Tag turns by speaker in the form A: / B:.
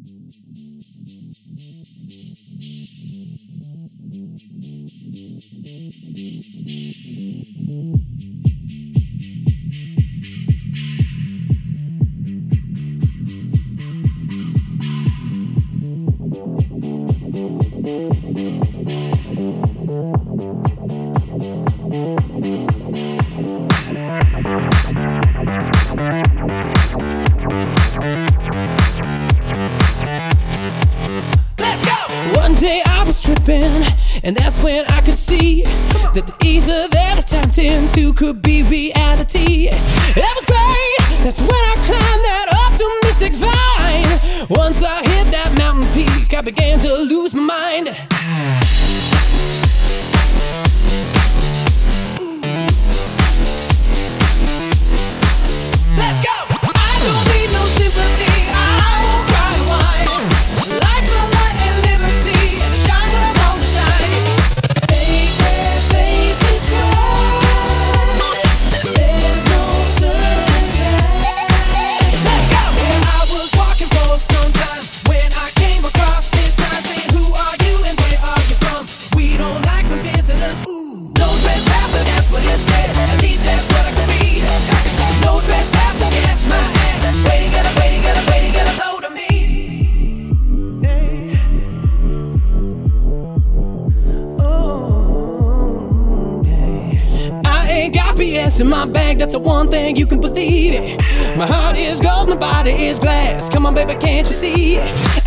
A: And that's when I could see that the ether that I tapped into could be reality. It was great, that's when I climbed that optimistic vine. Once I hit that mountain peak, I began to lose my mind. Let's go! I don't need no sympathy, I won't cry and whine. Life's my light and liberty, and shine when I want to shine. Make their faces bright, there's no turning back. Let's go! And I was walking for some time when I came across this sign saying, who are you and where are you from? We don't like when visitors, ooh. No trespassing, that's what it said, at least that's what I could read. No trespassing, get my ass. Waiting, get a load of me. Hey. Oh, hey. I ain't got BS in my bag, that's the one thing you can believe it. My heart is gold, my body is glass. Come on, baby, can't you see?